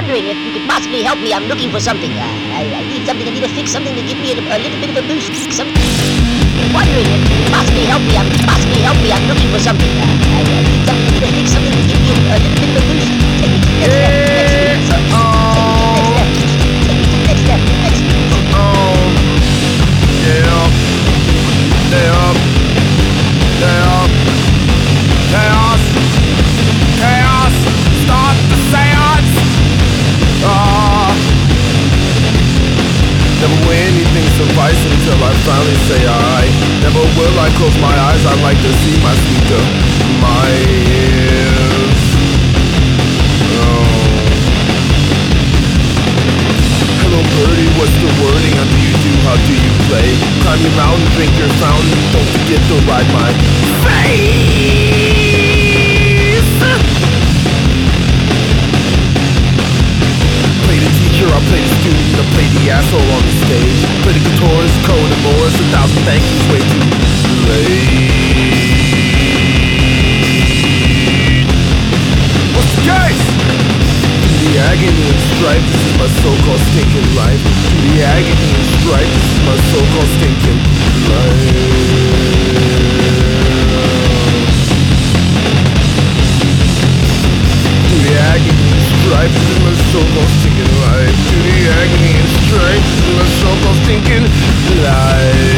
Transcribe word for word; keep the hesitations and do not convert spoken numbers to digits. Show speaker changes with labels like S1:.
S1: wondering if you could possibly help me. I'm looking for something. Uh, I, I need something. I need a fix. Something to give me a, a little bit of a boost. Some, wondering if you could possibly help me. I'm possibly help me. I'm looking for something. Uh, I, I need something. I need a fix. Something to give me a, a little bit of a boost. Take me to the next step. Next step. Take me to the next step. Next step. Next step.
S2: Oh, yeah, yeah, yeah, chaos, chaos, start the seance. Ah, never will anything suffice until I finally say I. Never will I close my eyes. I like to see my sweet demise. Oh. Hello birdie, what's the wording? How do you do? How do you play? Climb your mountain, drink your fountain. Don't forget to ride my face. Play the teacher, I play the student, I play the asshole on the stage. Play the guitarist, code and more. It's a thousand thank yous, way too late. What's the case? The agony and strife, this is my so-called stinking life. The agony and strife, this is my so-called stinking life. The agony and strife, this is my so-called stinking life. The agony and strife, this is my so-called stinking life.